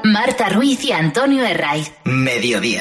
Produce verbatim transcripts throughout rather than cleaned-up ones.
Marta Ruiz y Antonio Herraiz. Mediodía.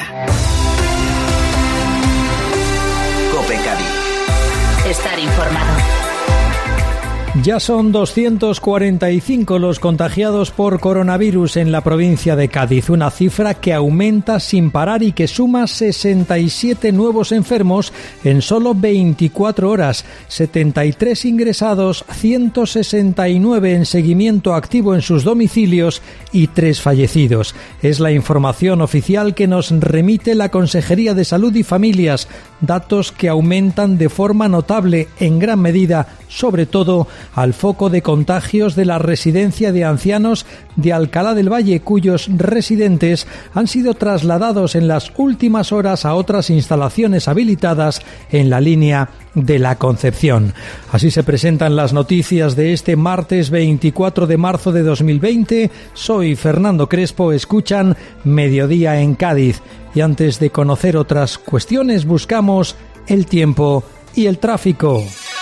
COPE Cádiz. Estar informado. Ya son doscientos cuarenta y cinco los contagiados por coronavirus en la provincia de Cádiz, una cifra que aumenta sin parar y que suma sesenta y siete nuevos enfermos en solo veinticuatro horas, setenta y tres ingresados, ciento sesenta y nueve en seguimiento activo en sus domicilios y tres fallecidos. Es la información oficial que nos remite la Consejería de Salud y Familias, datos que aumentan de forma notable, en gran medida, sobre todo al foco de contagios de la residencia de ancianos de Alcalá del Valle, cuyos residentes han sido trasladados en las últimas horas a otras instalaciones habilitadas en la línea de la Concepción. Así se presentan las noticias de este martes veinticuatro de marzo de dos mil veinte. Soy Fernando Crespo, escuchan Mediodía en Cádiz. Y antes de conocer otras cuestiones, buscamos el tiempo y el tráfico.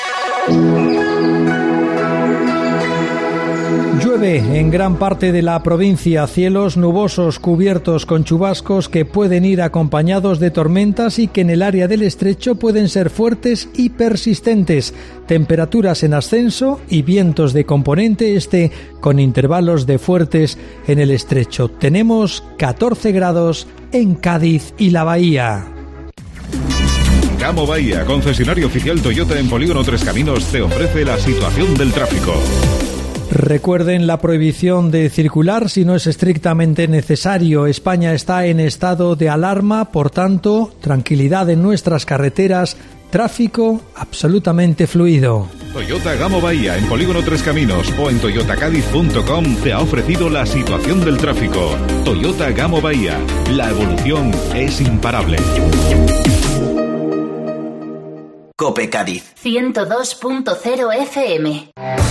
Llueve en gran parte de la provincia, cielos nubosos cubiertos con chubascos que pueden ir acompañados de tormentas y que en el área del estrecho pueden ser fuertes y persistentes. Temperaturas en ascenso y vientos de componente este con intervalos de fuertes en el estrecho. Tenemos catorce grados en Cádiz y la Bahía. Gamo Bahía, concesionario oficial Toyota en Polígono Tres Caminos, te ofrece la situación del tráfico. Recuerden la prohibición de circular si no es estrictamente necesario. España está en estado de alarma, por tanto, tranquilidad en nuestras carreteras, tráfico absolutamente fluido. Toyota Gamo Bahía en Polígono Tres Caminos o en toyota cádiz punto com te ha ofrecido la situación del tráfico. Toyota Gamo Bahía, la evolución es imparable. COPE Cádiz. ciento dos punto cero F M.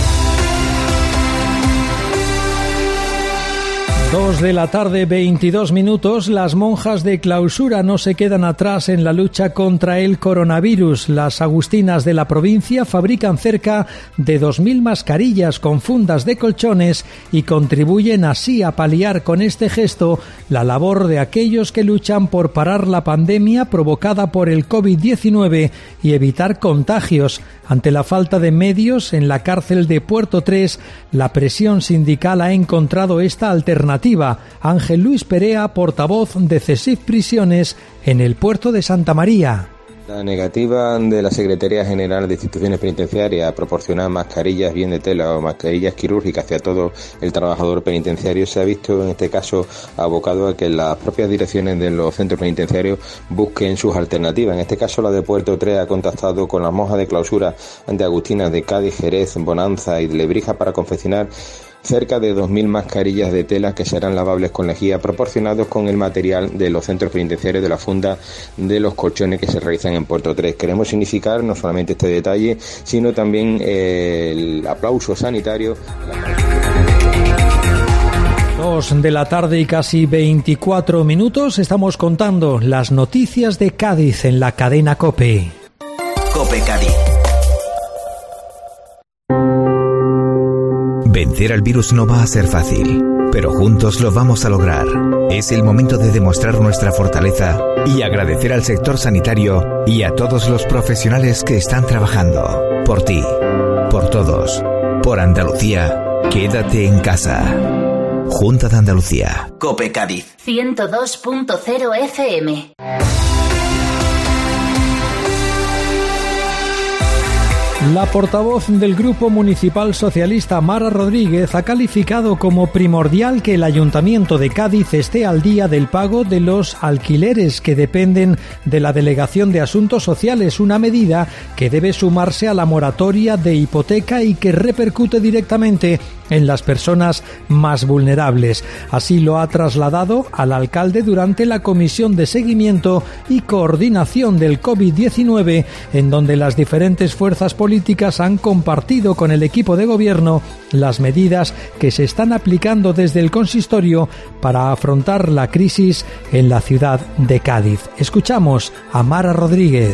Dos de la tarde, veintidós minutos. Las monjas de clausura no se quedan atrás en la lucha contra el coronavirus. Las agustinas de la provincia fabrican cerca de dos mil mascarillas con fundas de colchones y contribuyen así a paliar con este gesto la labor de aquellos que luchan por parar la pandemia provocada por el covid diecinueve y evitar contagios. Ante la falta de medios en la cárcel de Puerto tres, la presión sindical ha encontrado esta alternativa. Ángel Luis Perea, portavoz de CESIF Prisiones en el puerto de Santa María. La negativa de la Secretaría General de Instituciones Penitenciarias a proporcionar mascarillas bien de tela o mascarillas quirúrgicas hacia todo el trabajador penitenciario se ha visto en este caso abocado a que las propias direcciones de los centros penitenciarios busquen sus alternativas. En este caso la de Puerto tres ha contactado con las monjas de clausura de Agustinas de Cádiz, Jerez, Bonanza y de Lebrija para confeccionar cerca de dos mil mascarillas de tela que serán lavables con lejía, proporcionados con el material de los centros penitenciarios de la funda de los colchones que se realizan en Puerto tres. Queremos significar no solamente este detalle, sino también eh, el aplauso sanitario. Dos de la tarde y casi veinticuatro minutos. Estamos contando las noticias de Cádiz en la cadena COPE. COPE Cádiz. Vencer al virus no va a ser fácil, pero juntos lo vamos a lograr. Es el momento de demostrar nuestra fortaleza y agradecer al sector sanitario y a todos los profesionales que están trabajando. Por ti, por todos, por Andalucía, quédate en casa. Junta de Andalucía. COPE Cádiz. ciento dos punto cero F M. La portavoz del Grupo Municipal Socialista, Mara Rodríguez, ha calificado como primordial que el Ayuntamiento de Cádiz esté al día del pago de los alquileres que dependen de la Delegación de Asuntos Sociales, una medida que debe sumarse a la moratoria de hipoteca y que repercute directamente en las personas más vulnerables. Así lo ha trasladado al alcalde durante la comisión de seguimiento y coordinación del covid diecinueve, en donde las diferentes fuerzas políticas han compartido con el equipo de gobierno las medidas que se están aplicando desde el consistorio para afrontar la crisis en la ciudad de Cádiz. Escuchamos a Mara Rodríguez.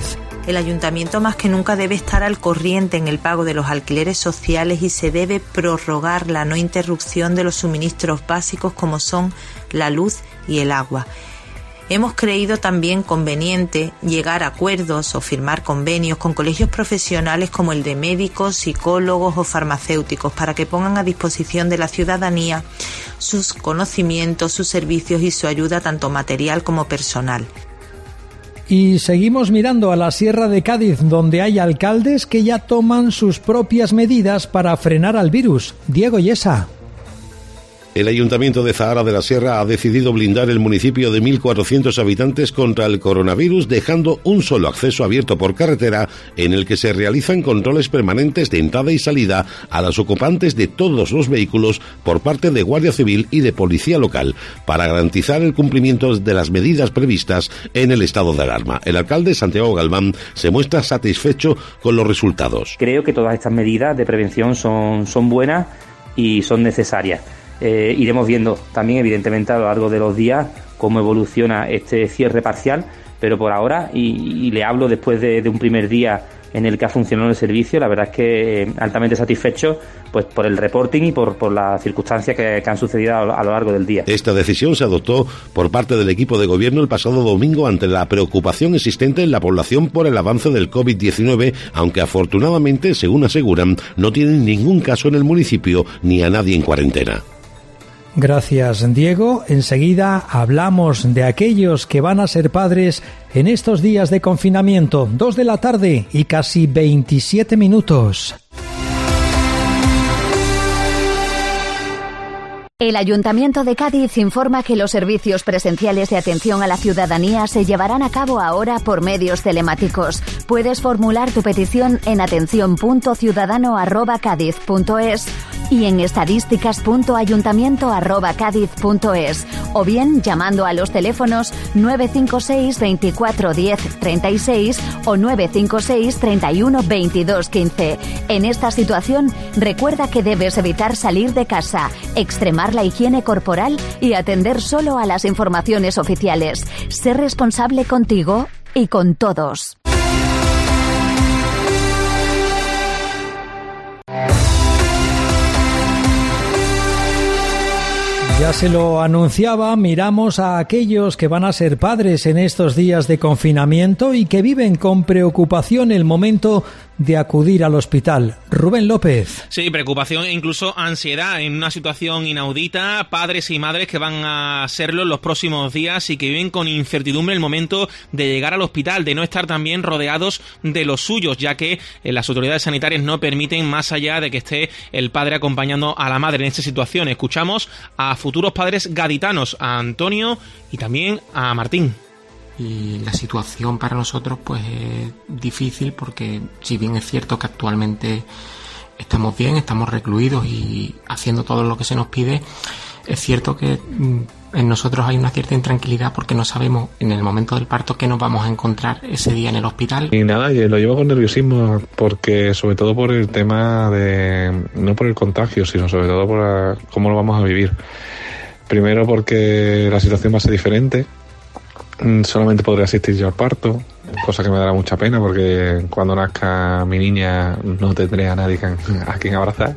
El ayuntamiento más que nunca debe estar al corriente en el pago de los alquileres sociales y se debe prorrogar la no interrupción de los suministros básicos como son la luz y el agua. Hemos creído también conveniente llegar a acuerdos o firmar convenios con colegios profesionales como el de médicos, psicólogos o farmacéuticos para que pongan a disposición de la ciudadanía sus conocimientos, sus servicios y su ayuda tanto material como personal. Y seguimos mirando a la Sierra de Cádiz, donde hay alcaldes que ya toman sus propias medidas para frenar al virus. Diego Yesa. El Ayuntamiento de Zahara de la Sierra ha decidido blindar el municipio de mil cuatrocientos habitantes contra el coronavirus, dejando un solo acceso abierto por carretera en el que se realizan controles permanentes de entrada y salida a los ocupantes de todos los vehículos por parte de Guardia Civil y de Policía Local, para garantizar el cumplimiento de las medidas previstas en el estado de alarma. El alcalde Santiago Galván se muestra satisfecho con los resultados. Creo que todas estas medidas de prevención son, son buenas y son necesarias. Eh, iremos viendo también, evidentemente, a lo largo de los días cómo evoluciona este cierre parcial, pero por ahora, y, y le hablo después de, de un primer día en el que ha funcionado el servicio, la verdad es que eh, altamente satisfecho pues por el reporting y por, por las circunstancias que, que han sucedido a lo, a lo largo del día. Esta decisión se adoptó por parte del equipo de gobierno el pasado domingo ante la preocupación existente en la población por el avance del covid diecinueve, aunque afortunadamente, según aseguran, no tienen ningún caso en el municipio ni a nadie en cuarentena. Gracias, Diego. Enseguida hablamos de aquellos que van a ser padres en estos días de confinamiento. Dos de la tarde y casi veintisiete minutos. El Ayuntamiento de Cádiz informa que los servicios presenciales de atención a la ciudadanía se llevarán a cabo ahora por medios telemáticos. Puedes formular tu petición en atención punto ciudadano arroba cádiz punto es y en estadísticas punto ayuntamiento arroba cádiz punto es, o bien llamando a los teléfonos nueve cinco seis veinticuatro diez treinta y seis o nueve cinco seis treinta y uno veintidós quince. En esta situación, recuerda que debes evitar salir de casa, extremar la higiene corporal y atender solo a las informaciones oficiales. Sé responsable contigo y con todos. Ya se lo anunciaba, miramos a aquellos que van a ser padres en estos días de confinamiento y que viven con preocupación el momento de acudir al hospital. Rubén López. Sí, preocupación e incluso ansiedad en una situación inaudita. Padres y madres que van a serlo en los próximos días y que viven con incertidumbre el momento de llegar al hospital, de no estar también rodeados de los suyos, ya que eh, las autoridades sanitarias no permiten más allá de que esté el padre acompañando a la madre en esta situación. Escuchamos a futuros padres gaditanos, a Antonio y también a Martín. Y la situación para nosotros pues es difícil porque si bien es cierto que actualmente estamos bien, estamos recluidos y haciendo todo lo que se nos pide, es cierto que en nosotros hay una cierta intranquilidad porque no sabemos en el momento del parto qué nos vamos a encontrar ese día en el hospital. Y nada, lo llevo con nerviosismo porque sobre todo por el tema de, no por el contagio, sino sobre todo por la, cómo lo vamos a vivir. Primero porque la situación va a ser diferente. Solamente podré asistir yo al parto, cosa que me dará mucha pena porque cuando nazca mi niña no tendré a nadie a quien abrazar.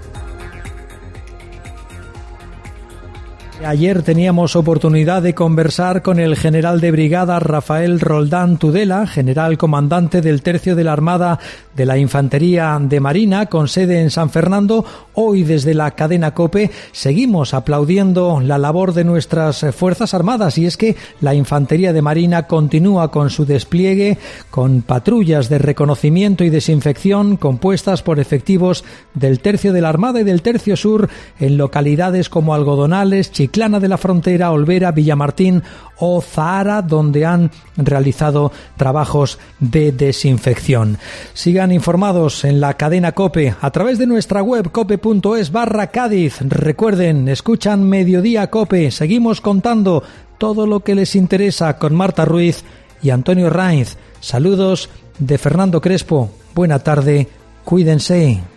Ayer teníamos oportunidad de conversar con el general de brigada Rafael Roldán Tudela, general comandante del tercio de la Armada de la Infantería de Marina, con sede en San Fernando. Hoy desde la cadena COPE seguimos aplaudiendo la labor de nuestras Fuerzas Armadas y es que la Infantería de Marina continúa con su despliegue con patrullas de reconocimiento y desinfección compuestas por efectivos del tercio de la Armada y del tercio sur en localidades como Algodonales, Chiclana de la Frontera, Olvera, Villamartín o Zahara, donde han realizado trabajos de desinfección. Sigan informados en la cadena COPE a través de nuestra web cope.es barra Cádiz. Recuerden, escuchan Mediodía COPE. Seguimos contando todo lo que les interesa con Marta Ruiz y Antonio Rainz. Saludos de Fernando Crespo. Buena tarde, cuídense.